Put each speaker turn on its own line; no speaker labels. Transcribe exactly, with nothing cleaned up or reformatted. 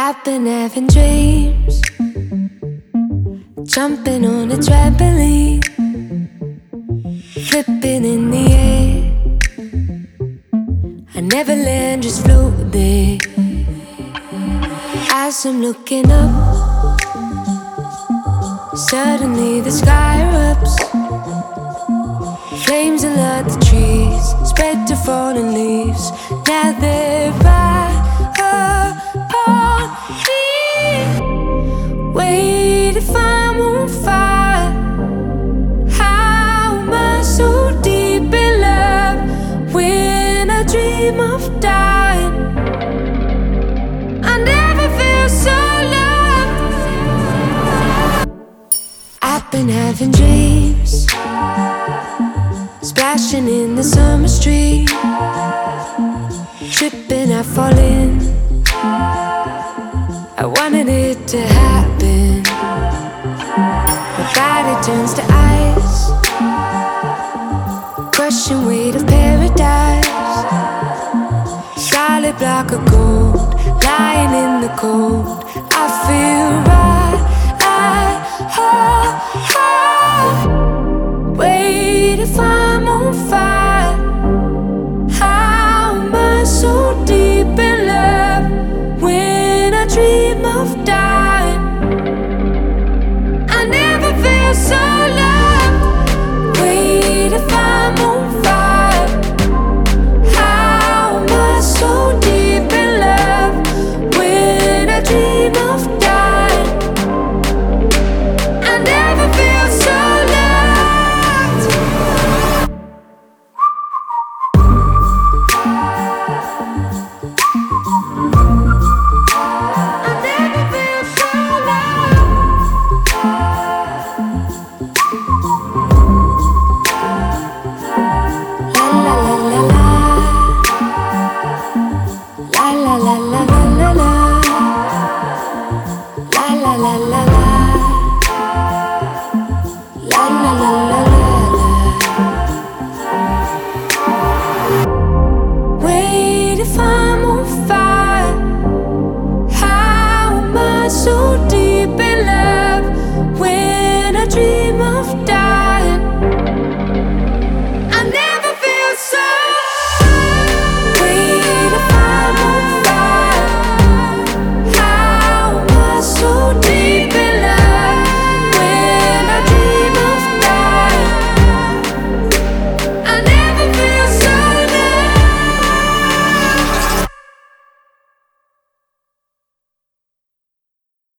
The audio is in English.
I've been having dreams, jumping on a trampoline, flipping in the air. I never land, just float there. As I'm looking up, suddenly the sky erupts. Flames alert the trees, spread to fallen leaves. Now they're right upon me. Wait, if I'm on fire, how am I so deep in love? When I dream of dying, I never feel so loved. I've been having dreams, splashing in the summer street, tripping, I fall in. I wanted it to happen. My body turns to ice, crushing weight of paradise. Solid block of gold, lying in the cold. I feel right, I, oh, oh. Wait, if I